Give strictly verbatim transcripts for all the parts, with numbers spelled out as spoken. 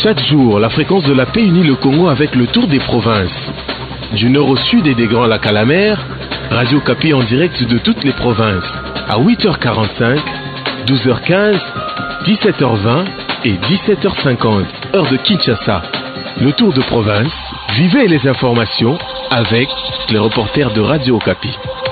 Chaque jour, la fréquence de la paix unit le Congo avec le tour des provinces. Du nord au sud et des Grands Lacs à la mer, Radio Okapi en direct de toutes les provinces. À huit heures quarante-cinq, douze heures quinze, dix-sept heures vingt et dix-sept heures cinquante, heure de Kinshasa. Le tour de province, vivez les informations avec les reporters de Radio Okapi.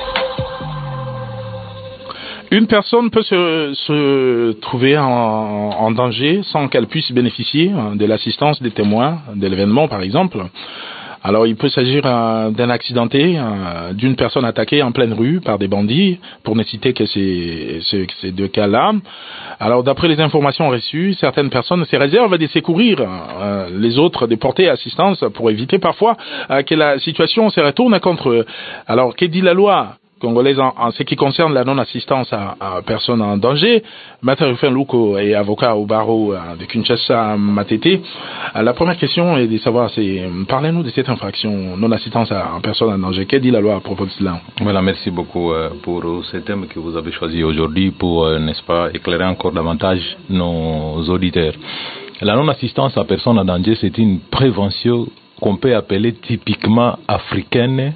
Une personne peut se, se trouver en, en danger sans qu'elle puisse bénéficier de l'assistance des témoins de l'événement, par exemple. Alors, il peut s'agir euh, d'un accidenté, euh, d'une personne attaquée en pleine rue par des bandits, pour ne citer que ces, ces, ces deux cas-là. Alors, d'après les informations reçues, certaines personnes se réservent de secourir euh, les autres, de porter assistance pour éviter parfois euh, que la situation se retourne contre eux. Alors, que dit la loi congolaise en, en ce qui concerne la non-assistance à, à personnes en danger? Maître Rufin Luko est avocat au barreau de Kinshasa Matete. La première question est de savoir, c'est, parlez-nous de cette infraction, non-assistance à, à personnes en danger. Que dit la loi à propos de cela? Voilà, merci beaucoup euh, pour ce thème que vous avez choisi aujourd'hui pour, euh, n'est-ce pas, éclairer encore davantage nos auditeurs. La non-assistance à personnes en danger, c'est une prévention qu'on peut appeler typiquement africaine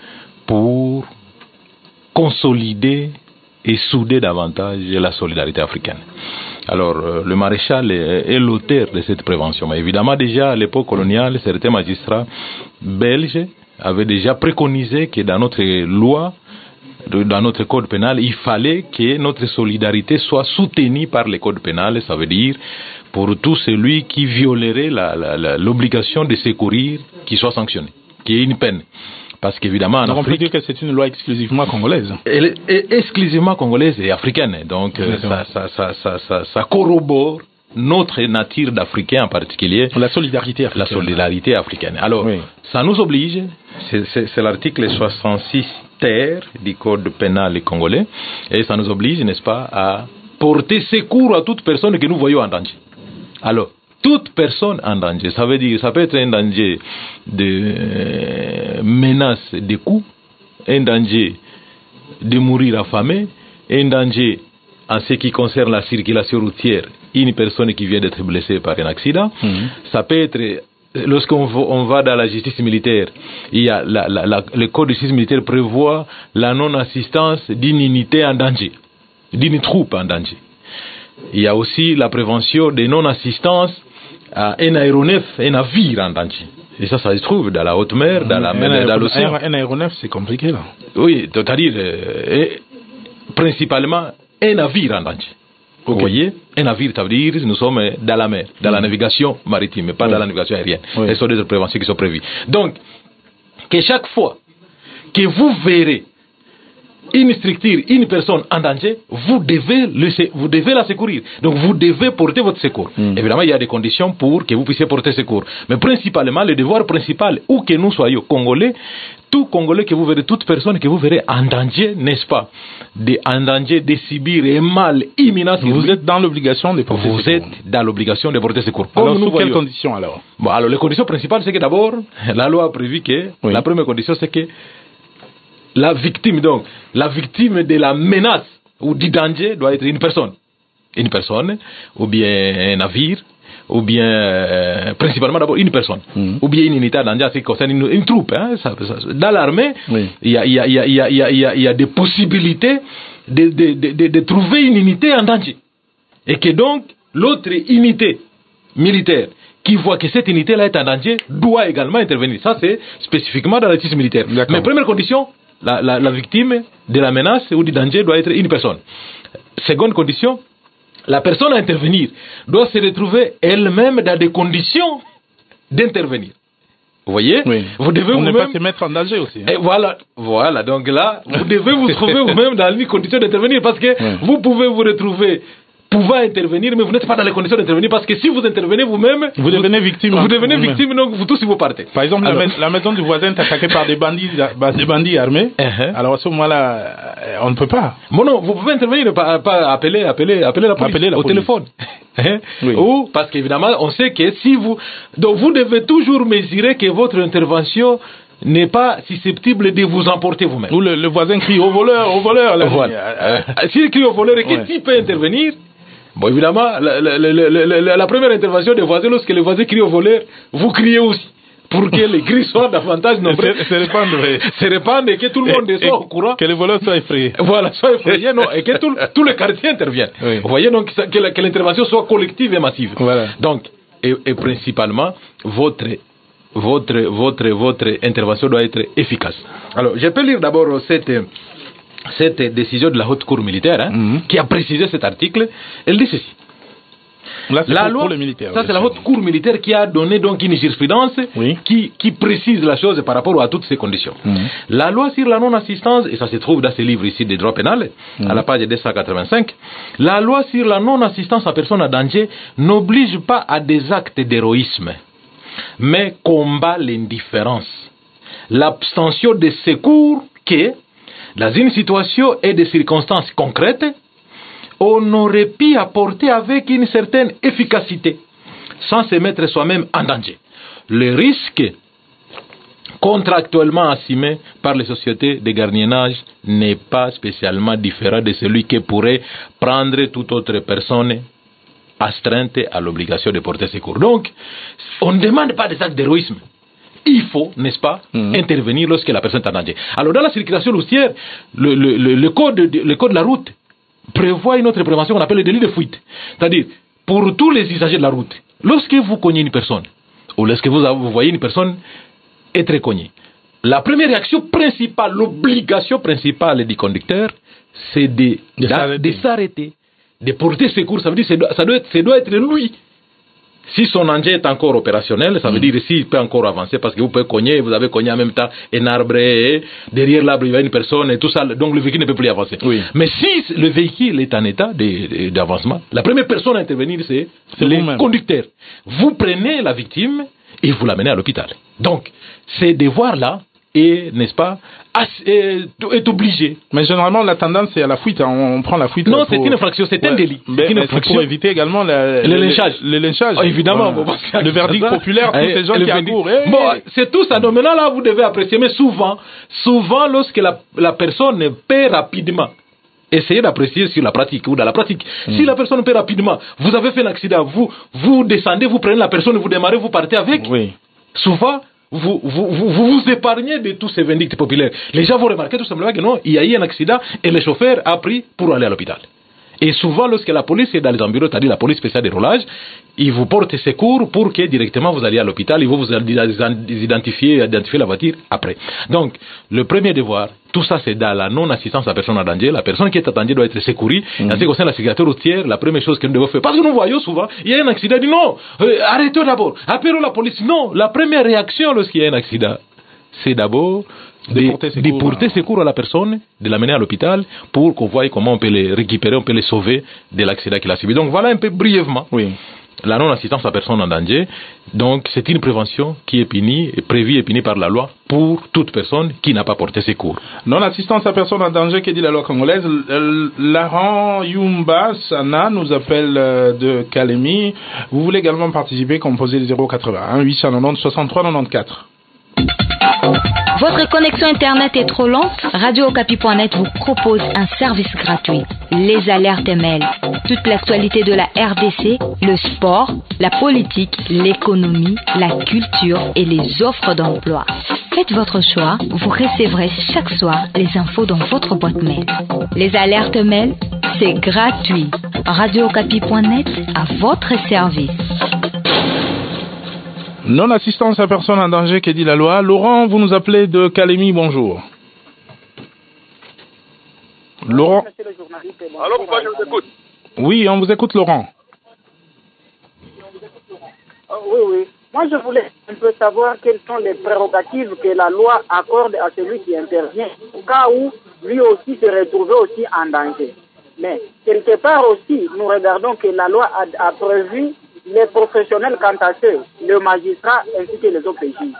pour consolider et souder davantage la solidarité africaine. Alors, euh, le maréchal est, est l'auteur de cette prévention. Mais évidemment, déjà à l'époque coloniale, certains magistrats belges avaient déjà préconisé que dans notre loi, dans notre code pénal, il fallait que notre solidarité soit soutenue par le code pénal. Ça veut dire pour tout celui qui violerait la, la, la, l'obligation de secourir, qu'il soit sanctionné, qu'il y ait une peine. Parce qu'évidemment, en donc Afrique, on peut dire que c'est une loi exclusivement congolaise. Elle est exclusivement congolaise et africaine. Donc, ça, ça, ça, ça, ça, ça corrobore notre nature d'Africain en particulier. La solidarité africaine. La solidarité africaine. Alors, oui. Ça nous oblige, c'est, c'est, c'est l'article soixante-six ter du Code pénal congolais, et ça nous oblige, n'est-ce pas, à porter secours à toute personne que nous voyons en danger. Alors, toute personne en danger, ça veut dire, ça peut être un danger de euh, menace de coups, un danger de mourir affamé, un danger en ce qui concerne la circulation routière, une personne qui vient d'être blessée par un accident. Mmh. Ça peut être, lorsqu'on va, on va dans la justice militaire, il y a la, la, la, le code de justice militaire prévoit la non-assistance d'une unité en danger, d'une troupe en danger. Il y a aussi la prévention de non-assistance à un aéronef, un navire en danger. Et ça, ça se trouve dans la haute mer, dans la mer, dans l'océan. Un, un aéronef, c'est compliqué, là. Oui, c'est-à-dire, euh, principalement, un navire en danger. Okay. Vous voyez, un navire, ça veut dire, nous sommes dans la mer, dans mmh. la navigation maritime, mais pas oui. dans la navigation aérienne. Oui. Et ce sont des préventions qui sont prévues. Donc, que chaque fois que vous verrez une structure, une personne en danger, vous devez, le, vous devez la secourir. Donc vous devez porter votre secours. Mm. Évidemment, il y a des conditions pour que vous puissiez porter secours. Mais principalement, le devoir principal, où que nous soyons Congolais, tout Congolais que vous verrez, toute personne que vous verrez en danger, n'est-ce pas, de, en danger de subir un mal imminent. Vous êtes dans l'obligation de porter vous secours. Vous êtes dans l'obligation de porter secours. Comme alors, nous sous voyons. Quelles conditions alors? Bon, alors les conditions principales, c'est que d'abord, la loi a prévu que, oui. la première condition, c'est que la victime, donc, la victime de la menace ou du danger doit être une personne. Une personne, ou bien un navire, ou bien, euh, principalement d'abord, une personne. Mmh. Ou bien une unité en danger, c'est concerne une, une troupe. Hein, ça, ça, dans l'armée, oui. il y a, il y a, il y a, il y a, il y a, il y a des possibilités de, de, de, de, de trouver une unité en danger. Et que donc, l'autre unité militaire qui voit que cette unité-là est en danger doit également intervenir. Ça, c'est spécifiquement dans la justice militaire. Mais première condition, La, la, la victime de la menace ou du danger doit être une personne. Seconde condition, la personne à intervenir doit se retrouver elle-même dans des conditions d'intervenir. Vous voyez, oui. Vous devez On ne vous-même... pas se mettre en danger aussi. Hein. Et voilà, voilà. Donc là, vous devez vous trouver vous-même dans les conditions d'intervenir parce que oui. vous pouvez vous retrouver pouvant intervenir, mais vous n'êtes pas dans les conditions d'intervenir parce que si vous intervenez vous-même, vous, vous devenez victime. Vous devenez victime, donc vous tous vous partez. Par exemple, alors, la, la maison du voisin est attaquée par des bandits, des bandits armés. Uh-huh. Alors à ce moment-là, on ne peut pas. Bon non, vous pouvez intervenir, pas, pas appeler, appeler, appeler la police, appeler la au police. téléphone. Oui. Ou parce qu'évidemment, on sait que si vous, donc vous devez toujours mesurer que votre intervention n'est pas susceptible de vous emporter vous-même. Ou le, le voisin crie au voleur, au voleur. Là, voilà. euh, S'il crie au voleur et que ouais. qui peut intervenir? Bon, évidemment, la, la, la, la, la, la première intervention des voisins, lorsque les voisins crient au voleur, vous criez aussi. Pour que les cris soient davantage nombreux. Se répandent, oui. Se répandent et que tout le monde et, soit et, au courant. Que les voleurs soient effrayés. Voilà, soient effrayés, non, et que tout, tout le quartier intervienne. Oui. Vous voyez, donc, que, la, que l'intervention soit collective et massive. Voilà. Donc, et, et principalement, votre, votre, votre, votre intervention doit être efficace. Alors, je peux lire d'abord cette, cette décision de la Haute Cour militaire, hein, mm-hmm. qui a précisé cet article. Elle dit ceci. Là, la pour, loi, pour les militaires, ça c'est la Haute Cour militaire qui a donné donc une jurisprudence oui. qui, qui précise la chose par rapport à toutes ces conditions. Mmh. La loi sur la non-assistance, et ça se trouve dans ce livre ici des droits pénals, mmh. à la page deux cent quatre-vingt-cinq, la loi sur la non-assistance à personne en danger n'oblige pas à des actes d'héroïsme, mais combat l'indifférence, l'abstention de secours qui, dans une situation et des circonstances concrètes, on aurait pu apporter avec une certaine efficacité, sans se mettre soi-même en danger. Le risque contractuellement assumé par les sociétés de gardiennage n'est pas spécialement différent de celui que pourrait prendre toute autre personne astreinte à l'obligation de porter secours. Donc, on ne demande pas des actes d'héroïsme. Il faut, n'est-ce pas, mmh. intervenir lorsque la personne est en danger. Alors, dans la circulation routière, le, le, le, le, code, le code de la route prévoit une autre prévention qu'on appelle le délit de fuite. C'est-à-dire, pour tous les usagers de la route, lorsque vous cognez une personne, ou lorsque vous, vous voyez une personne être cognée, la première réaction principale, l'obligation principale du conducteur, c'est de, de, s'arrêter. de s'arrêter, de porter secours. Ça veut dire que ça doit être, ça doit être lui. Si son engin est encore opérationnel, ça veut mmh. dire s'il peut encore avancer, parce que vous pouvez cogner, vous avez cogné en même temps un arbre, et derrière l'arbre il y a une personne et tout ça, donc le véhicule ne peut plus avancer. Oui. Mais si le véhicule est en état de, de, d'avancement, la première personne à intervenir c'est, c'est le conducteur. Vous prenez la victime et vous l'amenez à l'hôpital. Donc, ces devoirs-là, et, n'est-ce pas, est, est obligé. Mais généralement, la tendance, c'est à la fuite. On, on prend la fuite. Non, pour... c'est une infraction, c'est ouais. un délit. Mais, c'est une infraction. Pour éviter également la, le, le lynchage. Le, le lynchage. Oh, évidemment. Voilà. Bon, le verdict populaire, tous ces gens qui accourent. Hey. Bon, c'est tout ça. Donc maintenant, là, vous devez apprécier. Mais souvent, souvent, lorsque la, la personne paie rapidement, essayez d'apprécier sur la pratique ou dans la pratique. Mm. Si la personne paie rapidement, vous avez fait l'accident, vous, vous descendez, vous prenez la personne, vous démarrez, vous partez avec. Oui. Souvent, Vous vous, vous, vous vous épargnez de tous ces vindictes populaires. Les gens vont remarquer tout simplement que non, il y a eu un accident et le chauffeur a pris pour aller à l'hôpital. Et souvent, lorsque la police est dans les environs, c'est-à-dire la police spéciale de roulage, ils vous portent secours pour que directement vous alliez à l'hôpital, ils vont vous identifier, identifier la voiture après. Donc, le premier devoir, tout ça c'est dans la non-assistance à la personne en danger. La personne qui est en danger doit être secourue. Mmh. En ce qui concerne la sécurité routière, la première chose que nous devons faire, parce que nous voyons souvent, il y a un accident, dit non, euh, arrêtez d'abord, appelons la police. Non, la première réaction lorsqu'il y a un accident, c'est d'abord de, de porter, secours, de porter secours à la personne, de l'amener à l'hôpital pour qu'on voie comment on peut les récupérer, on peut les sauver de l'accident qu'il a subi. Donc voilà un peu brièvement oui. la non-assistance à personne en danger. Donc c'est une prévention qui est punie, prévue et punie par la loi pour toute personne qui n'a pas porté secours. Non-assistance à personne en danger, que dit la loi congolaise. Laurent Yumba Sana nous appelle de Kalemi. Vous voulez également participer, composez le zéro quatre-vingt-un huit cent quatre-vingt-dix soixante-trois quatre-vingt-quatorze. Votre connexion Internet est trop lente? Radio Okapi point net vous propose un service gratuit. Les alertes mail. Toute l'actualité de la R D C, le sport, la politique, l'économie, la culture et les offres d'emploi. Faites votre choix, vous recevrez chaque soir les infos dans votre boîte mail. Les alertes mail, c'est gratuit. Radio Okapi point net à votre service. Non-assistance à personne en danger, que dit la loi. Laurent, vous nous appelez de Kalemi, bonjour. Laurent. Alors, pourquoi je vous écoute? Oui, on vous écoute, Laurent. Oh, oui, oui. Moi, je voulais un peu savoir quelles sont les prérogatives que la loi accorde à celui qui intervient, au cas où lui aussi se retrouvait aussi en danger. Mais, quelque part aussi, nous regardons que la loi a, a prévu les professionnels quant à eux, le magistrat ainsi que les O P J.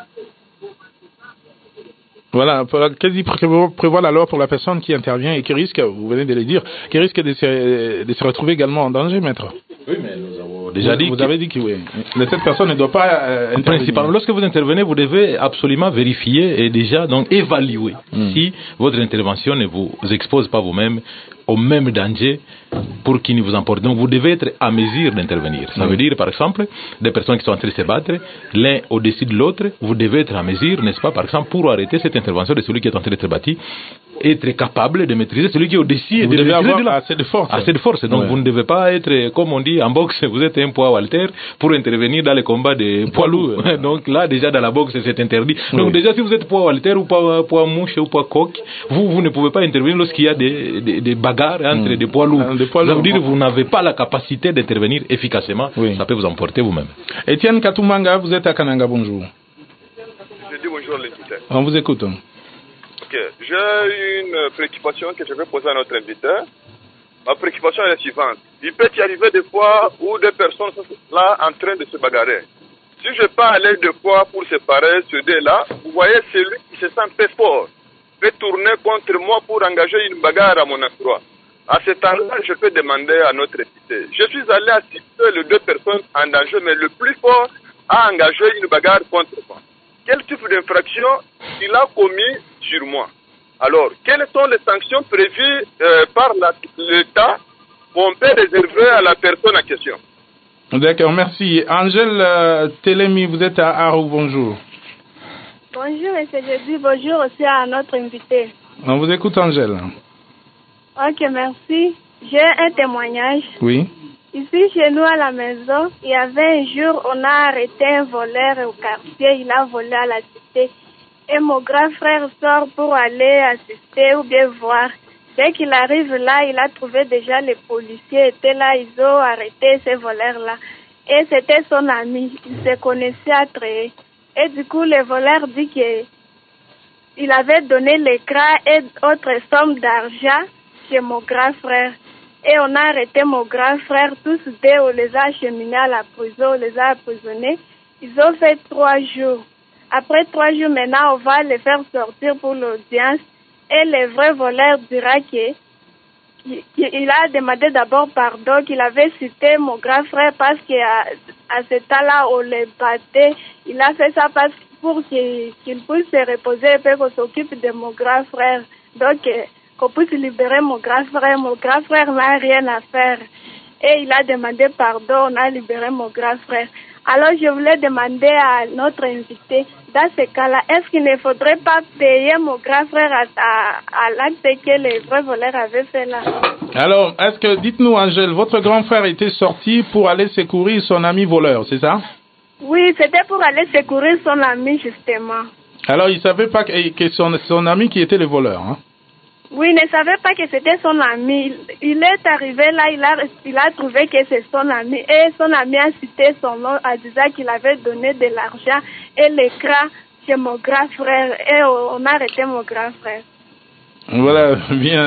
Voilà, qu'est-ce qui prévoit la loi pour la personne qui intervient et qui risque, vous venez de le dire, qui risque de se, de se retrouver également en danger, maître? Oui, mais nous avons déjà vous, dit... Vous que... avez dit que oui. Mais cette personne ne doit pas euh, intervenir. Principalement, lorsque vous intervenez, vous devez absolument vérifier et déjà donc évaluer mm. si votre intervention ne vous expose pas vous-même au même danger pour qu'ils vous emportent. Donc vous devez être à mesure d'intervenir. Ça veut dire, par exemple, des personnes qui sont en train de se battre, l'un au-dessus de l'autre, vous devez être à mesure, n'est-ce pas, par exemple, pour arrêter cette intervention de celui qui est en train d'être battu, être capable de maîtriser celui qui est au-dessus et vous de devez maîtriser avoir de la... assez de force. Assez de force. Donc ouais. vous ne devez pas être, comme on dit en boxe, vous êtes un poids walter pour intervenir dans les combats de poids lourds. Donc là, déjà dans la boxe, c'est interdit. Donc oui. déjà, si vous êtes poids walter ou poids, poids mouche ou poids coq, vous, vous ne pouvez pas intervenir lorsqu'il y a des, des, des bagarres entre mmh. des poids lourds. Des poids lourds. Ça veut dire que vous n'avez pas la capacité d'intervenir efficacement. Oui. Ça peut vous emporter vous-même. Étienne Katumanga, vous êtes à Kananga, bonjour. Je dis bonjour l'invité. On vous écoute. Ok, j'ai une préoccupation que je vais poser à notre invité. Ma préoccupation est la suivante. Il peut y arriver des fois où des personnes sont là en train de se bagarrer. Si je peux aller deux fois pour séparer ce deux-là, vous voyez celui qui se sent très fort peut tourner contre moi pour engager une bagarre à mon endroit. À ce temps-là, je peux demander à notre invité. Je suis allé assister les deux personnes en danger, mais le plus fort a engagé une bagarre contre moi. Quel type d'infraction il a commis sur moi? Alors, quelles sont les sanctions prévues euh, par l'État qu'on peut réserver à la personne en question? D'accord, merci. Angèle euh, Télémi, vous êtes à Arou, bonjour. Bonjour, M. Jésus, bonjour aussi à notre invité. On vous écoute, Angèle. Ok, merci. J'ai un témoignage. Oui. Ici, chez nous, à la maison, il y avait un jour, on a arrêté un voleur au quartier, il a volé à la cité. Et mon grand frère sort pour aller assister ou bien voir. Dès qu'il arrive là, il a trouvé déjà les policiers étaient là, ils ont arrêté ces voleurs-là. Et c'était son ami, ils se connaissaient à Tréé. Et du coup, le voleur dit qu'il avait donné l'écran et autre somme d'argent chez mon grand frère. Et on a arrêté mon grand frère, tous deux, on les a acheminés à la prison, on les a emprisonnés. Ils ont fait trois jours. Après trois jours, maintenant, on va les faire sortir pour l'audience. Et le vrai voleur dira qu'il a demandé d'abord pardon, qu'il avait cité mon grand frère parce qu'à à ce temps-là, on les battait. Il a fait ça parce, pour qu'il qu'il puisse se reposer et puis qu'on s'occupe de mon grand frère. Donc, qu'on puisse libérer mon grand frère. Mon grand frère n'a rien à faire. Et il a demandé pardon, on a libéré mon grand frère. Alors, je voulais demander à notre invité, dans ce cas-là, est-ce qu'il ne faudrait pas payer mon grand frère à, à, à l'acte que les vrais voleurs avaient fait là? Alors, est-ce que, dites-nous, Angèle, votre grand frère était sorti pour aller secourir son ami voleur, c'est ça? Oui, c'était pour aller secourir son ami, justement. Alors, il ne savait pas que, que son, son ami qui était le voleur, hein? Oui, il ne savait pas que c'était son ami. Il est arrivé là, il a, il a trouvé que c'est son ami. Et son ami a cité son nom en disant qu'il avait donné de l'argent et l'écran chez mon grand frère. Et on a arrêté mon grand frère. Voilà, bien.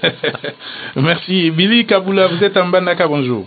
Merci. Billy Kaboula, vous êtes en Bandaka, bonjour.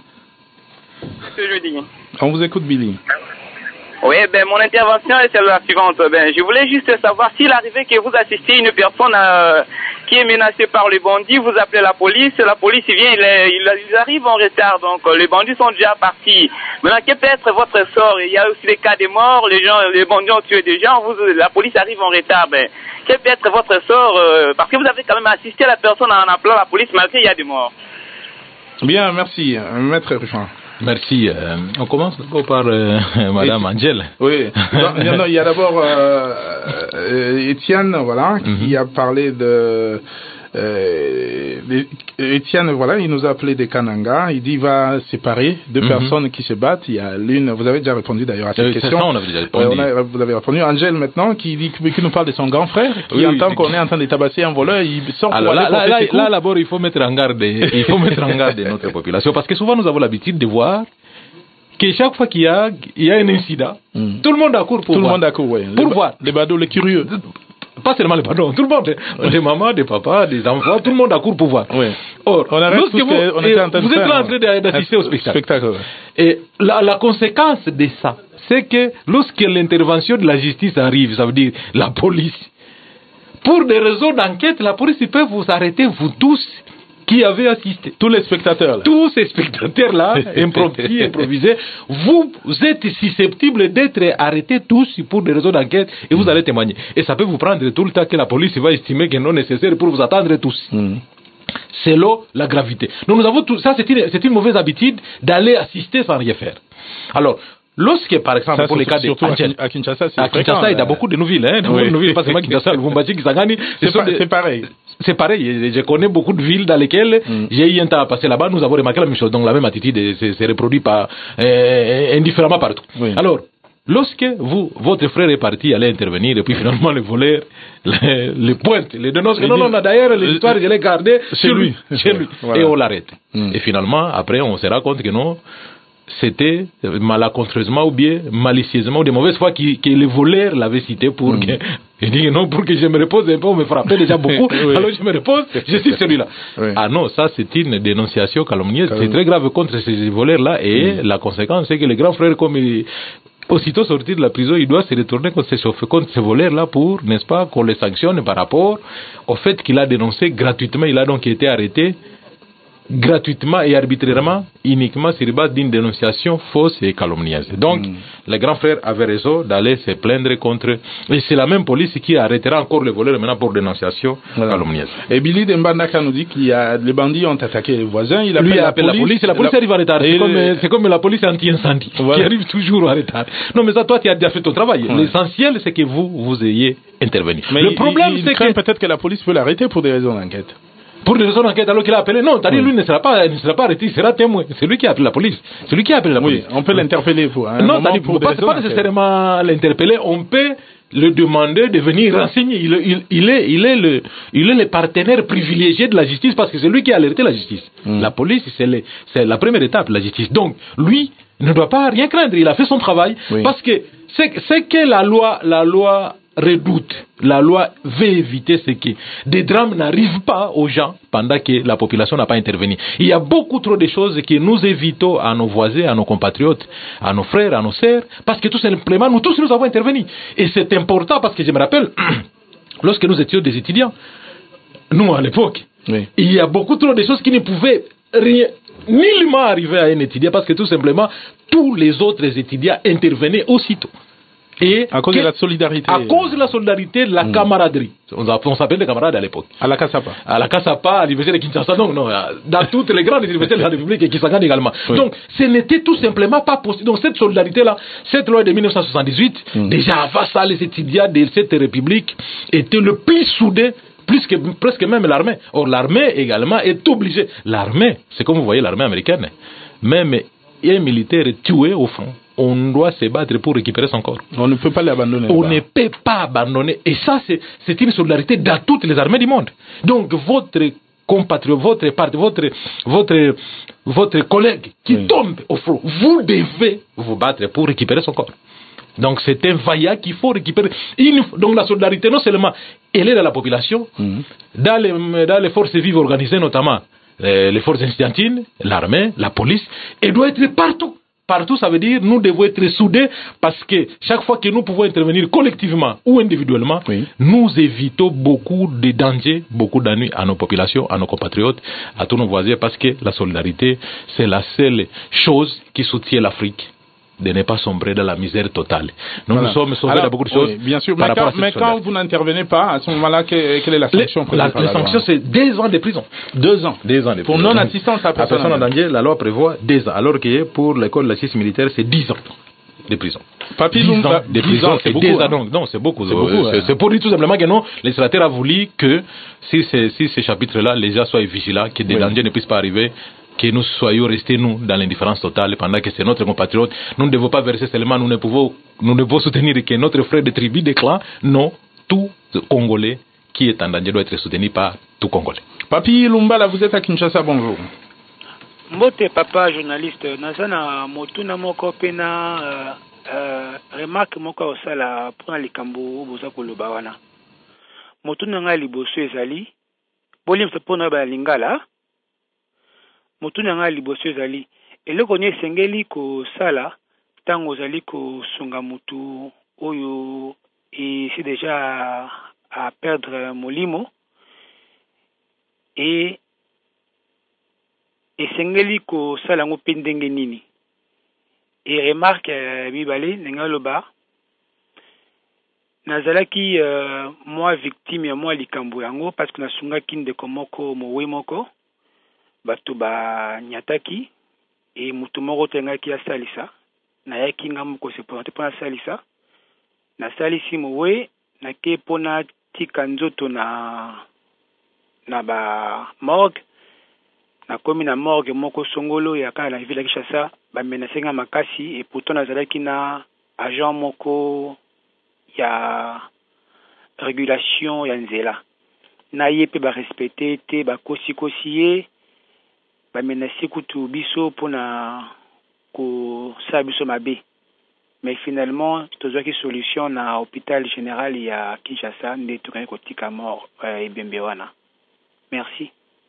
Ce que je dis. On vous écoute, Billy. Oui, ben mon intervention est celle-là suivante. Ben, je voulais juste savoir s'il arrivait que vous assistiez une personne euh, qui est menacée par les bandits, vous appelez la police, la police il vient, ils, ils arrivent en retard, donc les bandits sont déjà partis. Maintenant, quel peut être votre sort? Il y a aussi des cas de morts, les gens, les bandits ont tué des gens, vous, la police arrive en retard. Ben, quel peut être votre sort euh, parce que vous avez quand même assisté à la personne en appelant la police malgré il y a des morts. Bien, merci, Maître Ruffin. Merci. Euh, on commence d'abord par euh, Madame Angèle. Oui. Non, non, il y a d'abord euh, euh, Étienne, voilà, mm-hmm. qui a parlé de. Euh, Étienne, voilà, il nous a appelé des Kananga. Il dit il va séparer deux mm-hmm. personnes qui se battent. Il y a l'une. Vous avez déjà répondu d'ailleurs à cette euh, question. Ça, on avait déjà répondu. Euh, on a, vous avez répondu. Angèle maintenant, qui dit qui nous parle de son grand frère, qui oui, entend oui, qu'on est en train de tabasser un voleur, il sort pour Alors, aller là, là, là, là, d'abord, il faut mettre en garde. Il faut mettre en garde notre population parce que souvent nous avons l'habitude de voir que chaque fois qu'il y a, il y a un incident, mm. tout le monde accourt pour tout voir. Tout le monde accourt, oui. Pour les voir. Les badauds, les curieux. Pas seulement les badauds, tout le monde. Des mamans, des papas, des enfants, tout le monde accourt pour voir. Oui. Or, on arrête tout vous, que on était en train de vous êtes faire, là en train d'assister au spectacle. spectacle ouais. Et la, la conséquence de ça, c'est que lorsque l'intervention de la justice arrive, ça veut dire la police, pour des raisons d'enquête, la police peut vous arrêter, vous tous, qui avez assisté. Tous les spectateurs là. Tous ces spectateurs-là, improvisés, improvisés, vous êtes susceptibles d'être arrêtés tous pour des raisons d'enquête et vous allez témoigner. Et ça peut vous prendre tout le temps que la police va estimer que non nécessaire pour vous attendre tous. Mm. selon la gravité. Donc nous avons tout ça, c'est une, c'est une mauvaise habitude d'aller assister sans rien faire. Alors, lorsque, par exemple, ça, pour les cas de à Kinshasa, c'est à Kinshasa, il y a beaucoup de nouvelles, hein, oui. de villes, pas seulement Kinshasa, Lubumbashi, Kisangani. C'est, pas, des... c'est pareil. C'est pareil. Je connais beaucoup de villes dans lesquelles mm. j'ai eu un temps à passer là-bas. Nous avons remarqué la même chose. Donc la même attitude s'est reproduite par, euh, indifféremment partout. Oui. Alors, lorsque vous, votre frère est parti aller intervenir et puis finalement le voleur, les, les pointe, les dénonce que non, non, d'ailleurs l'histoire je l'ai gardée chez lui, chez lui. Voilà. Et on l'arrête. Mm. Et finalement, après, on se rend compte que non, c'était malencontreusement ou bien malicieusement ou de mauvaise foi que, que le voleur l'avait cité pour mm. que il dit non, pour que je me repose un peu, on me frappait déjà beaucoup, oui. Alors je me repose, je suis celui-là. Oui. Ah non, ça c'est une dénonciation calomnieuse, Calme. C'est très grave contre ces voleurs-là et mm. la conséquence c'est que le grand frère, comme il aussitôt sorti de la prison, il doit se retourner contre ces, contre ces voleurs-là pour, n'est-ce pas, qu'on les sanctionne par rapport au fait qu'il a dénoncé gratuitement, il a donc été arrêté gratuitement et arbitrairement, uniquement sur base d'une dénonciation fausse et calomnieuse. Donc, mm. le grand frère avait raison d'aller se plaindre contre... Et c'est la même police qui arrêtera encore le voleur maintenant pour dénonciation voilà. calomnieuse. Et Billy Dembandaka nous dit qu'il y a... les bandits ont attaqué les voisins, il appelle, Lui, la, appelle police, la police, et la police la... arrive en retard. C'est, le... comme, c'est comme la police anti-incendie, voilà. qui arrive toujours en retard. Non, mais ça, toi, tu as déjà fait ton travail. Ouais. L'essentiel, c'est que vous, vous ayez intervenu. Mais le il, problème, il, il c'est que... peut-être que la police peut l'arrêter pour des raisons d'enquête. Pour des raisons d'enquête, alors qu'il a appelé. Non, c'est-à-dire, oui. lui ne sera pas, ne sera pas arrêté, il sera témoin. C'est lui qui a appelé la police. C'est lui qui a appelé la police. Oui, on peut l'interpeller pour un Non, c'est-à-dire, pour pas, pas nécessairement l'interpeller, on peut le demander de venir renseigner. Il, il, il, est, il, est le, il est le partenaire privilégié de la justice parce que c'est lui qui a alerté la justice. Mm. La police, c'est, le, c'est la première étape, la justice. Donc, lui ne doit pas rien craindre. Il a fait son travail oui. parce que c'est, c'est que la loi, la loi, redoute, la loi veut éviter ce que des drames n'arrivent pas aux gens pendant que la population n'a pas intervenu. Il y a beaucoup trop de choses que nous évitons à nos voisins, à nos compatriotes, à nos frères, à nos sœurs, parce que tout simplement, nous tous nous avons intervenu. Et c'est important parce que je me rappelle, lorsque nous étions des étudiants, nous à l'époque, oui. il y a beaucoup trop de choses qui ne pouvaient rien, nullement arriver à un étudiant parce que tout simplement, tous les autres étudiants intervenaient aussitôt. Et à cause que, de la solidarité. À cause de la solidarité, de la mmh. camaraderie. On, on s'appelait des camarades à l'époque. À la Kasapa. À la Kasapa, à l'université de Kinshasa. Donc, non, dans toutes les grandes universités de la République et Kisangani également. Oui. Donc, ce n'était tout simplement pas possible. Donc, cette solidarité-là, cette loi de dix-neuf cent soixante-dix-huit, mmh. déjà avant ça, les étudiants de cette République étaient le plus soudés, plus que presque même l'armée. Or, l'armée également est obligée. L'armée, c'est comme vous voyez l'armée américaine. Même un militaire est tué au front. On doit se battre pour récupérer son corps. On ne peut pas l'abandonner. On ne peut pas abandonner. Et ça, c'est, c'est une solidarité dans toutes les armées du monde. Donc, votre compatriote, votre part, votre, votre, votre collègue qui oui. tombe au front, vous devez vous battre pour récupérer son corps. Donc, c'est un vaillant qu'il faut récupérer. Une, donc, la solidarité, non seulement, elle est dans la population, mm-hmm. dans, les, dans les forces vives organisées, notamment les, les forces estudiantines, l'armée, la police, elle doit être partout. Partout, ça veut dire nous devons être soudés parce que chaque fois que nous pouvons intervenir collectivement ou individuellement, oui. nous évitons beaucoup de dangers, beaucoup d'ennuis à nos populations, à nos compatriotes, à tous nos voisins parce que la solidarité, c'est la seule chose qui soutient l'Afrique de ne pas sombrer dans la misère totale. Nous voilà. nous sommes sauvés de beaucoup de choses. Oui, bien sûr, mais, quand, mais quand vous n'intervenez pas, à ce moment-là, quelle, quelle est la sanction Les, la, la, la sanction, c'est deux ans de prison. Deux ans. Deux ans de pour non-assistance à personne, personne en danger, la loi prévoit deux ans. Alors que pour l'école de la justice militaire, c'est dix ans de prison. Papi, dix ans de prison, c'est beaucoup. Hein. Non, non, c'est beaucoup. C'est, beaucoup, c'est, hein. c'est pour dire tout simplement que non, le législateur a voulu que si ces, si ces chapitres-là, les gens soient vigilants, que des oui. dangers ne puissent pas arriver, que nous soyons restés, nous, dans l'indifférence totale, pendant que c'est notre compatriote. Nous ne devons pas verser seulement, nous ne pouvons, nous ne pouvons soutenir que notre frère de tribu, de clan. Non, tout Congolais qui est en danger doit être soutenu par tout Congolais. Papi Lumbala, vous êtes à Kinshasa, bonjour. Mbote papa journaliste, nazana motuna moko pena euh, euh, remarque moko osala pour likambo boza koloba wana. Motuna nga liboso ezali, bolim se pona ba lingala. Motuna nga liboso ezali eloko ni esengeli kosala ntango ozali kosunga mutu oyo et c'est déjà à perdre molimo et esengeli kosala ngo pe ndenge nini et remarque euh, mibale ndenge loba nazalaki euh, moi victime ya moi likambo yango parce que nasungaki ndeko moko mowe moko bato banyataki e mutu moko tengaki asalisa nayaki nga moko se présenter mpona asalisa nasalisi mowe nake mpona tika nzoto na na ba morgue nakomi na morgue moko songolo ya kala na ville ya Kinshasa bamenasenga makasi et pourtant nazalaki na agent moko ya régulation ya nzela na ye pe ba respecter te ba kosi kosi ye ba menasi kutu biso pona ko sa biso mabe mais finalement tozwaki solution na hôpital général ya Kinshasa nde tukani kotika mort e bembe wana. Merci.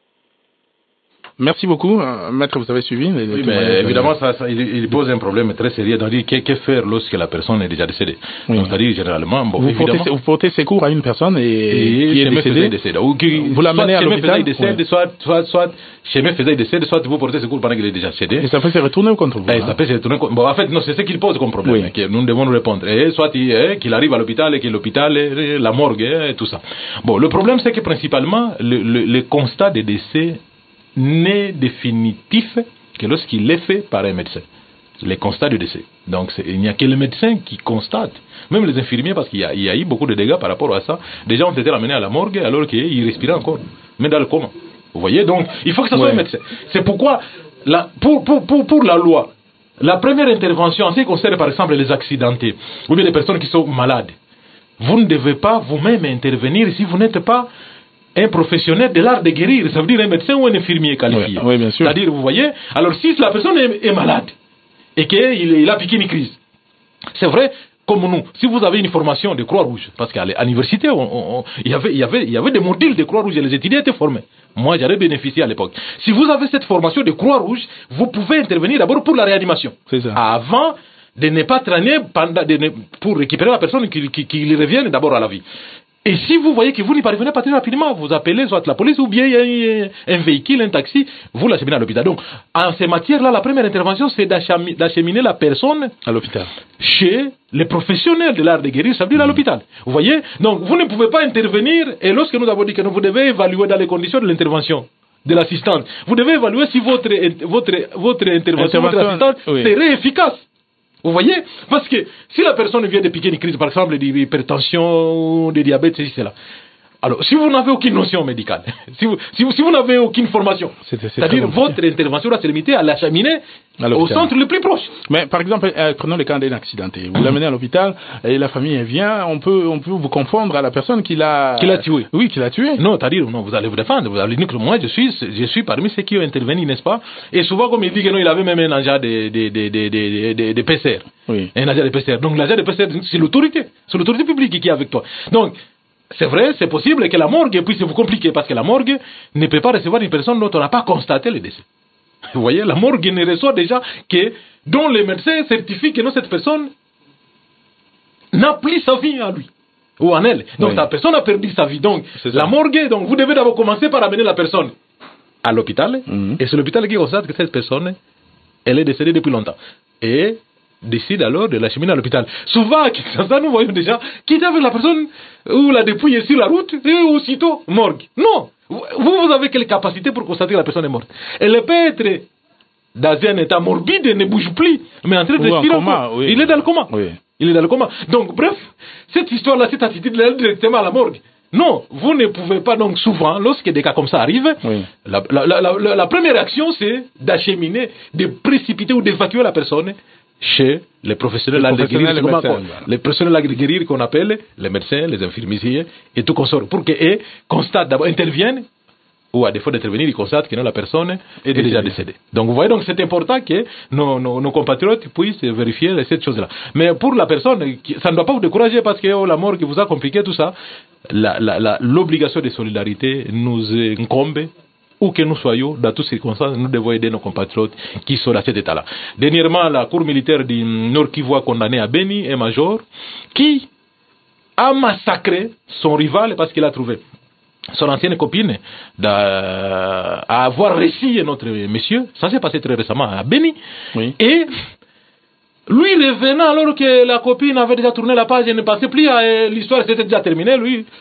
Merci beaucoup, euh, maître, vous avez suivi. Les, oui, mais évidemment, ça, ça, il, il pose un problème très sérieux. C'est-à-dire, que, que faire lorsque la personne est déjà décédée? Oui. Donc, c'est-à-dire, généralement, bon, vous, évidemment, portez, vous portez secours à une personne et, et qui est décédée. décédée. Ou qui, vous l'amenez à l'hôpital. Décède, oui. Soit, soit, soit, chemin faisait décède, soit vous portez secours pendant qu'il est déjà décédé. Et ça peut se retourner contre vous. Et hein? Ça peut se retourner contre. Bon, en fait, non, c'est ce qu'il pose comme problème. Oui. Que nous devons nous répondre. Et soit il, qu'il arrive à l'hôpital et que l'hôpital, la morgue et tout ça. Bon, le problème, c'est que principalement, le, le, le constat des décès n'est définitif que lorsqu'il est fait par un médecin. Les constats de décès. Donc, il n'y a que le médecin qui constate. Même les infirmiers, parce qu'il y a, il y a eu beaucoup de dégâts par rapport à ça. Des gens ont été ramenés à la morgue alors qu'ils respiraient encore. Mais dans le coma. Vous voyez? Donc, il faut que ce soit ouais. un médecin. C'est pourquoi, la, pour, pour, pour, pour la loi, la première intervention, en ce qui concerne par exemple les accidentés, ou bien les personnes qui sont malades, vous ne devez pas vous-même intervenir si vous n'êtes pas un professionnel de l'art de guérir, ça veut dire un médecin ou un infirmier qualifié. Oui, oui, bien sûr. C'est-à-dire, vous voyez, alors si la personne est, est malade et qu'il il a piqué une crise, c'est vrai, comme nous, si vous avez une formation de Croix-Rouge, parce qu'à l'université, on, on, il, y avait, il, y avait, il y avait des modules de Croix-Rouge et les étudiants étaient formés. Moi, j'avais bénéficié à l'époque. Si vous avez cette formation de Croix-Rouge, vous pouvez intervenir d'abord pour la réanimation. C'est ça. Avant de ne pas traîner pendant, de ne, pour récupérer la personne qui, qui, qui revienne d'abord à la vie. Et si vous voyez que vous n'y parvenez pas très rapidement, vous appelez soit la police ou bien il y a un véhicule, un taxi, vous l'acheminez à l'hôpital. Donc, en ces matières-là, la première intervention, c'est d'acheminer la personne à l'hôpital. Chez les professionnels de l'art de guérir, ça veut dire à l'hôpital. Vous voyez? Donc, vous ne pouvez pas intervenir, et lorsque nous avons dit que vous devez évaluer dans les conditions de l'intervention de l'assistante, vous devez évaluer si votre, votre, votre intervention, votre assistante oui. serait efficace. Vous voyez? Parce que si la personne vient de piquer une crise, par exemple, d'hypertension, de diabète, ceci, cela. Alors, si vous n'avez aucune notion médicale, si vous, si vous, si vous n'avez aucune formation, c'est-à-dire votre intervention va se limiter à l'acheminer au centre le plus proche. Mais par exemple, euh, prenons le cas d'un accidenté. Vous l'amenez à l'hôpital et la famille vient, on peut, on peut vous confondre à la personne qui l'a... Qui l'a tué. Oui, qui l'a tué. Non, c'est-à-dire, non, vous allez vous défendre. Vous allez dire que moi, je suis, je suis parmi ceux qui ont intervenu, n'est-ce pas? Et souvent, comme il dit que non, il avait même un agent de, de, de, de, de, de, de P C R. Oui. Un agent de P C R. Donc, l'agent de P C R, c'est l'autorité. C'est l'autorité publique qui est avec toi. Donc, c'est vrai, c'est possible que la morgue puisse vous compliquer parce que la morgue ne peut pas recevoir une personne dont on n'a pas constaté le décès. Vous voyez, la morgue ne reçoit déjà que dont les médecins certifient que non, cette personne n'a plus sa vie en lui ou en elle. Donc oui. La personne a perdu sa vie. Donc la morgue, donc vous devez d'abord commencer par amener la personne à l'hôpital mm-hmm. et c'est l'hôpital qui constate que cette personne elle est décédée depuis longtemps. Et décide alors de l'acheminer à l'hôpital. Souvent, à Kinshasa, nous voyons déjà quitter avec la personne ou la dépouille sur la route et aussitôt morgue. Non! Vous, vous avez quelle capacité pour constater que la personne est morte? Elle peut être dans un état morbide et ne bouge plus, mais en train de respirer encore. Oui. Il est dans le coma. Oui. Il est dans le coma. Donc, bref, cette histoire-là, cette attitude, elle est directement à la morgue. Non, vous ne pouvez pas donc souvent, lorsque des cas comme ça arrivent, oui. la, la, la, la, la première réaction, c'est d'acheminer, de précipiter ou d'évacuer la personne chez les professionnels de guérir, les, médecins, les professionnels de guérir qu'on appelle les médecins, les infirmiers et tout consort, pour qu'ils constatent d'abord, interviennent, ou à défaut d'intervenir, ils constatent que non, la personne est, est déjà décédée. Donc vous voyez, donc c'est important que nos, nos, nos compatriotes puissent vérifier cette chose-là. Mais pour la personne, ça ne doit pas vous décourager parce que oh, la mort qui vous a compliqué tout ça, la, la, la, l'obligation de solidarité nous incombe. Où que nous soyons, dans toutes circonstances, nous devons aider nos compatriotes qui sont dans cet état-là. Dernièrement, la cour militaire du Nord Kivu a condamné à Beni un major qui a massacré son rival parce qu'il a trouvé son ancienne copine à avoir réussi notre monsieur. Ça s'est passé très récemment à Beni. Oui. Et lui revenant alors que la copine avait déjà tourné la page et ne passait plus à l'histoire, c'était déjà terminé, lui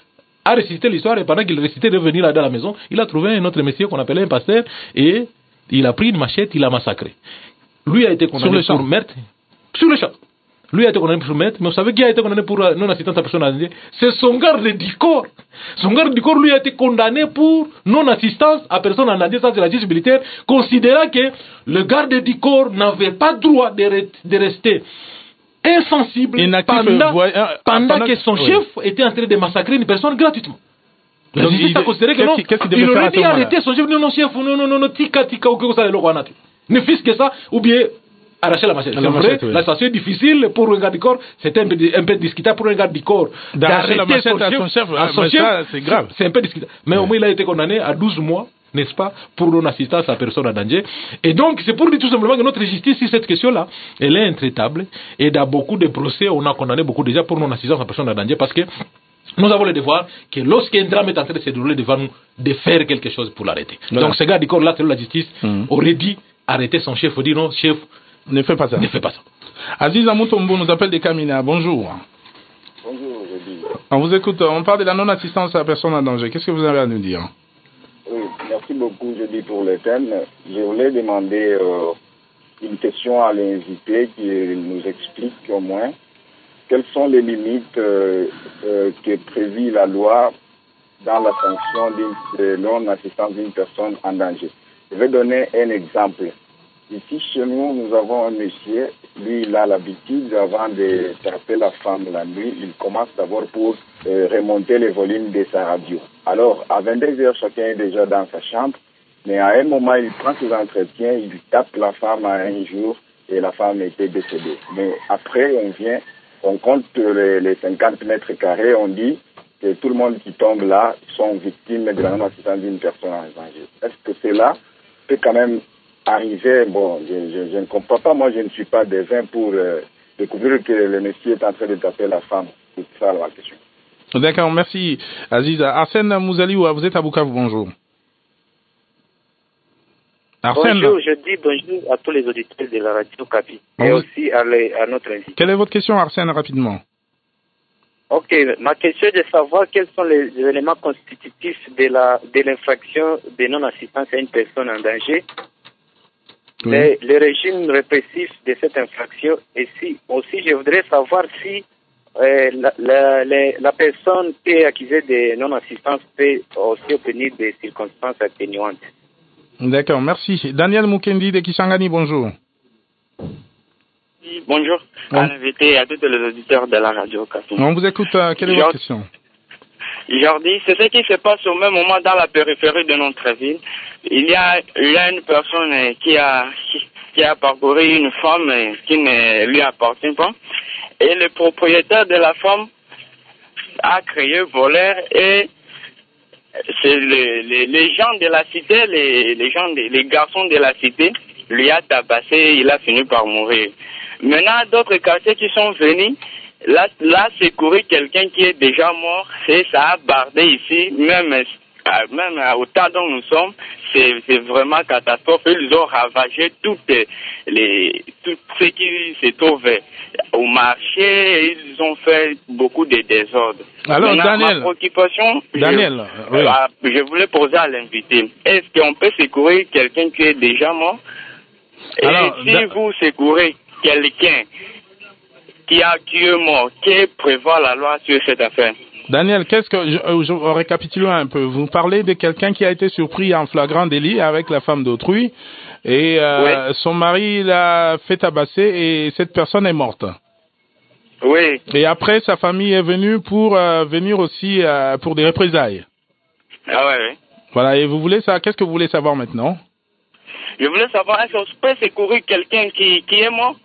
a récité l'histoire, et pendant qu'il récitait de venir dans la maison, il a trouvé un autre monsieur qu'on appelait un pasteur, et il a pris une machette, il l'a massacré. Lui a été condamné pour meurtre, sur le champ. Lui a été condamné pour meurtre, mais vous savez qui a été condamné pour non-assistance à personne en danger? C'est son garde du corps. Son garde du corps, lui, a été condamné pour non-assistance à personne en danger, ça c'est la justice militaire, considérant que le garde du corps n'avait pas droit de, re- de rester insensible Inactif, pendant, voie, euh, pendant, pendant que son oui. chef était en train de massacrer une personne gratuitement. La Donc justice il, a considéré que non, il aurait dû arrêter son chef, non, non, chef, non, non, non, non, tika, tika, ou que ça, le roi ne fût-ce que ça, ou bien arracher la machette. C'est vrai, oui. La situation est difficile pour un garde du corps, c'est un peu, un peu discutable pour un garde du corps. D'arracher la machette à son chef, à son chef ça, c'est grave. C'est un peu discutable. Mais oui. Au moins, il a été condamné à douze mois, n'est-ce pas, pour non-assistance à personne en danger. Et donc, c'est pour dire tout simplement que notre justice, sur cette question-là, elle est intraitable. Et dans beaucoup de procès, on a condamné beaucoup déjà pour non-assistance à personne en danger parce que nous avons le devoir que lorsqu'un drame est en train de se dérouler devant nous, de faire quelque chose pour l'arrêter. Voilà. Donc, ce gars du corps là, selon la justice, mmh. aurait dit arrêter son chef, il faut dire non, chef, ne fais pas ça. Ne fais pas ça. Aziz Amoutombo nous appelle de Kamina. Bonjour. Bonjour, je dis. On vous écoute. On parle de la non-assistance à la personne en danger. Qu'est-ce que vous avez à nous dire? Oui, merci beaucoup, je dis, pour le thème. Je voulais demander euh, une question à l'invité qui nous explique au moins quelles sont les limites euh, euh, que prévue la loi dans la sanction d'une non-assistance d'une personne en danger. Je vais donner un exemple. Ici, chez nous, nous avons un monsieur, lui, il a l'habitude, avant de taper la femme la nuit, il commence d'abord pour euh, remonter les volumes de sa radio. Alors, à vingt-deux heures, chacun est déjà dans sa chambre, mais à un moment, il prend ses entretiens, il tape la femme à un jour, et la femme était décédée. Mais après, on vient, on compte les, les cinquante mètres carrés, on dit que tout le monde qui tombe là sont victimes de la non-assistance d'une personne en danger. Est-ce que cela peut quand même arriver, bon, je, je, je ne comprends pas, moi je ne suis pas devin pour euh, découvrir que le monsieur est en train de taper la femme. C'est ça la question. D'accord, merci Aziz. Arsène Mouzaliwa, vous êtes à Bukavu, bonjour. Arsène. Bonjour, je dis bonjour à tous les auditeurs de la radio Capi et vous... aussi à, les, à notre invité. Quelle est votre question, Arsène, rapidement? Ok, ma question est de savoir quels sont les éléments constitutifs de la de l'infraction de non-assistance à une personne en danger. Oui. Le, le régime répressif de cette infraction, et si aussi je voudrais savoir si euh, la, la, la, la personne qui est accusée de non-assistance peut aussi obtenir des circonstances atténuantes. D'accord, merci. Daniel Mukendi de Kisangani, bonjour. Oui, bonjour, oui. À l'invité et à tous les auditeurs de la radio Café. On vous écoute, euh, quelle est votre question? Jordi, c'est ce qui se passe au même moment dans la périphérie de notre ville. Il y a, il y a une personne qui a, qui, qui a parcouru une femme qui ne lui appartient pas. Et le propriétaire de la femme a créé voleur et c'est les, les, les gens de la cité, les, les gens, de, les garçons de la cité lui a tabassé et il a fini par mourir. Maintenant, d'autres quartiers qui sont venus, Là, là, secourir quelqu'un qui est déjà mort, c'est ça a bardé ici, même, même au temps dont nous sommes, c'est, c'est vraiment catastrophe. Ils ont ravagé toutes les, tout ce qui se trouve au marché, ils ont fait beaucoup de désordres. Alors, Maintenant, Daniel, ma préoccupation, Daniel, je, oui. je voulais poser à l'invité, est-ce qu'on peut secourir quelqu'un qui est déjà mort? Et Alors, si da... vous secourez quelqu'un qui a qui est mort, qui prévoit la loi sur cette affaire? Daniel, qu'est-ce que je, je récapitule un peu. Vous parlez de quelqu'un qui a été surpris en flagrant délit avec la femme d'autrui et euh, oui. son mari l'a fait tabasser et cette personne est morte. Oui. Et après, sa famille est venue pour euh, venir aussi euh, pour des représailles. Ah ouais, oui. Voilà. Et vous voulez ça? Qu'est-ce que vous voulez savoir maintenant? Je voulais savoir est-ce qu'on peut secourir quelqu'un qui qui est mort?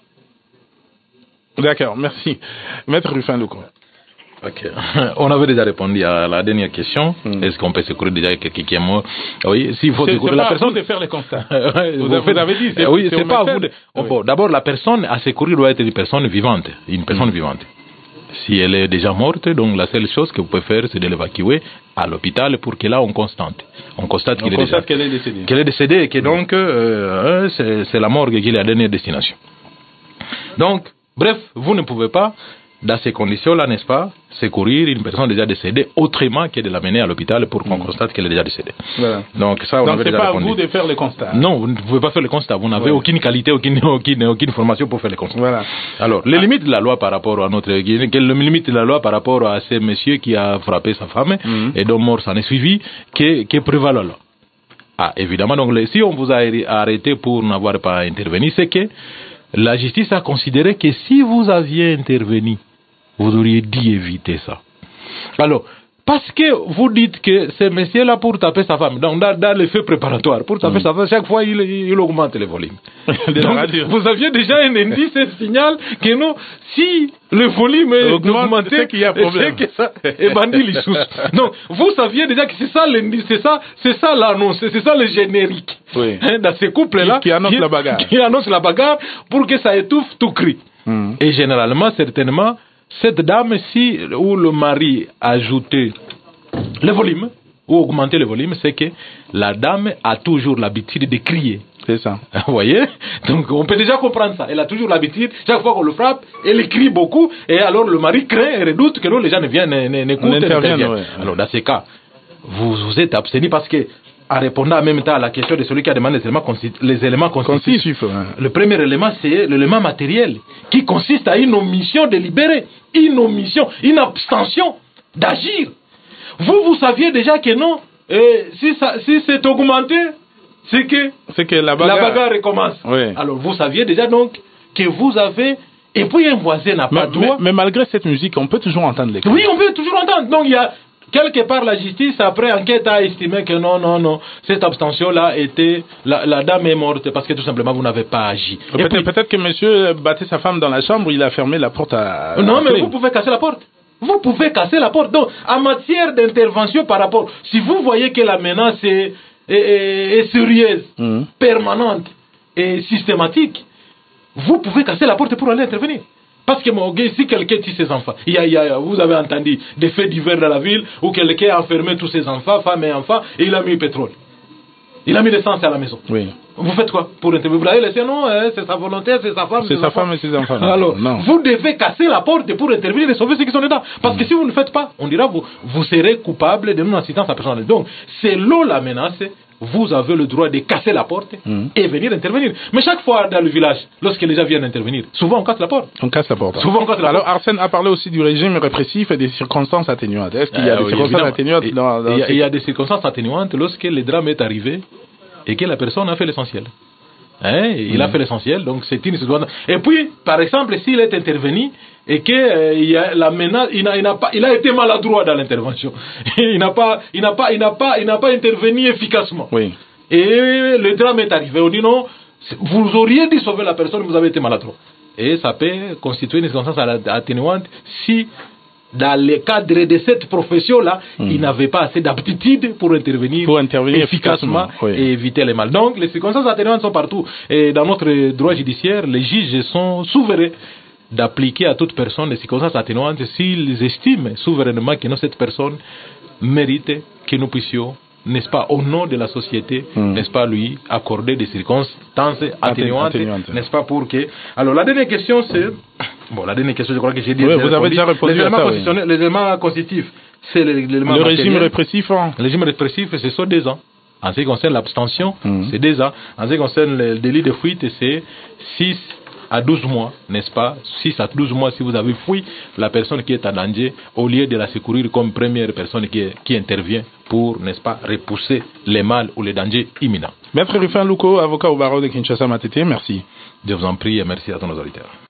D'accord, merci. Maître Rufin Louko. Ok. On avait déjà répondu à la dernière question. Mm. Est-ce qu'on peut secourir déjà quelqu'un qui est mort? Oui, s'il faut secourir la personne. C'est de faire les constats. vous, vous, vous avez dit. C'est, oui, c'est, c'est pas à vous. De... Oui. Bon, d'abord, la personne à secourir doit être une personne vivante. Une personne mm. vivante. Si elle est déjà morte, donc la seule chose que vous pouvez faire, c'est de l'évacuer à l'hôpital pour que là, on constate. On constate, on qu'il constate est déjà, qu'elle est décédée. Qu'elle est décédée et que donc, euh, c'est, c'est la morgue qui est la dernière destination. Donc, bref, vous ne pouvez pas dans ces conditions-là, n'est-ce pas, secourir une personne déjà décédée autrement que de l'amener à l'hôpital pour qu'on mmh. constate qu'elle est déjà décédée. Voilà. Donc, ça, on Donc avait c'est déjà pas répondu. à vous de faire le constat. Non, vous ne pouvez pas faire le constat. Vous n'avez ouais. aucune qualité, aucune, aucune, aucune formation pour faire le constat. Voilà. Alors, les limites de la loi par rapport à notre, quelles limites de la loi par rapport à ce monsieur qui a frappé sa femme mmh. et dont mort s'en est suivi, qui, qui prévalent là. Ah, évidemment, donc, si on vous a arrêté pour n'avoir pas intervenu, c'est que la justice a considéré que si vous aviez intervenu, vous auriez dû éviter ça. Alors, parce que vous dites que ce monsieur-là pour taper sa femme, donc dans, dans les faits préparatoires, pour taper mmh. sa femme, chaque fois il, il augmente les volumes. Donc, vous aviez déjà un indice, un signal que non, si le volume est augmenté, c'est qu'il y a problème. C'est que ça est bandit les sous. Donc, vous saviez déjà que c'est ça l'indice, c'est ça, c'est ça l'annonce, c'est ça le générique. Oui. Hein, dans ces couples-là, qui, qui annonce qui, la bagarre. Qui annonce la bagarre pour que ça étouffe tout cri. Mmh. Et généralement, certainement, cette dame, si, où le mari a ajouté le volume, ou augmenté le volume, c'est que la dame a toujours l'habitude de crier. C'est ça. Vous voyez? Donc, on peut déjà comprendre ça. Elle a toujours l'habitude, chaque fois qu'on le frappe, elle crie beaucoup, et alors le mari craint et redoute que non, les gens ne viennent, n'écoutent, n'interviennent. Ouais. Alors, dans ces cas, vous vous êtes abstenu parce que, en répondant en même temps à la question de celui qui a demandé les éléments, les éléments constitutifs. Ouais. Le premier élément, c'est l'élément matériel, qui consiste à une omission délibérée, une omission, une abstention d'agir. Vous, vous saviez déjà que non, et si, ça, si c'est augmenté, c'est que, c'est que la bagarre, la bagarre recommence. Oui. Alors, vous saviez déjà donc que vous avez... Et puis, un voisin n'a pas mais, droit... Mais, mais malgré cette musique, on peut toujours entendre les cris. Oui, on peut toujours entendre. Donc, il y a... Quelque part, la justice, après enquête, a estimé que non, non, non, cette abstention-là était, la, la dame est morte parce que tout simplement vous n'avez pas agi. Peut-être, puis, peut-être que monsieur battait sa femme dans la chambre, il a fermé la porte à. Non, à mais clé. Vous pouvez casser la porte. Vous pouvez casser la porte. Donc, en matière d'intervention par rapport, si vous voyez que la menace est, est, est, est sérieuse, mmh. permanente et systématique, vous pouvez casser la porte pour aller intervenir. Parce que mon gars, si quelqu'un tue ses enfants, il y a, il y a, vous avez entendu des faits divers dans la ville où quelqu'un a enfermé tous ses enfants, femmes et enfants, et il a mis le pétrole. Il a mis l'essence à la maison. Oui. Vous faites quoi pour intervenir? Vous l'avez laissé, non, hein, c'est sa volonté, c'est sa femme. C'est sa femme et ses enfants. Alors, non. Vous devez casser la porte pour intervenir et sauver ceux qui sont dedans. Parce mmh. que si vous ne faites pas, on dira vous, vous serez coupable de non-assistance à personne. Donc, selon la menace, vous avez le droit de casser la porte mmh. et venir intervenir. Mais chaque fois dans le village, lorsque les gens viennent intervenir, souvent on casse la porte. On casse la porte. Souvent on casse la Alors, porte. Arsène a parlé aussi du régime répressif et des circonstances atténuantes. Est-ce qu'il y a euh, des circonstances atténuantes et, dans, dans il, y a, ces... il y a des circonstances atténuantes lorsque le drame est arrivé et que la personne a fait l'essentiel. Hein, il mmh. a fait l'essentiel, donc c'est une situation. Et puis, par exemple, s'il est intervenu et que euh, il y a la menace, il n'a, il n'a pas, il a été maladroit dans l'intervention. il n'a pas, il n'a pas, il n'a pas, il n'a pas intervenu efficacement. Oui. Et le drame est arrivé. On dit non, vous auriez dû sauver la personne, vous avez été maladroit. Et ça peut constituer une circonstance atténuante si, dans le cadre de cette profession-là, mmh. il n'avait pas assez d'aptitude pour intervenir, pour intervenir efficacement, efficacement oui. et éviter les mal. Donc, les circonstances atténuantes sont partout. Et dans notre droit judiciaire, les juges sont souverains d'appliquer à toute personne les circonstances atténuantes s'ils estiment souverainement que non, cette personne mérite que nous puissions, n'est-ce pas, au nom de la société, mmh. n'est-ce pas, lui accorder des circonstances atténuantes, atténuantes, n'est-ce pas, pour que... Alors, la dernière question, c'est... Bon, la dernière question, je crois que j'ai dit... Oui, vous avez déjà répondu les à ça, oui. Les éléments constitutifs, c'est l'élément Le matériel. régime répressif, hein. Le régime répressif, ce sont deux ans. En ce qui concerne l'abstention, mmh. c'est deux ans. En ce qui concerne le délit de fuite, c'est six à douze mois, n'est-ce pas? six à douze mois si vous avez fui la personne qui est en danger, au lieu de la secourir comme première personne qui, qui intervient pour, n'est-ce pas, repousser les mal ou les dangers imminents. Maître Rufin Luko, avocat au barreau de Kinshasa Matete, merci. Je vous en prie et merci à tous nos auditeurs.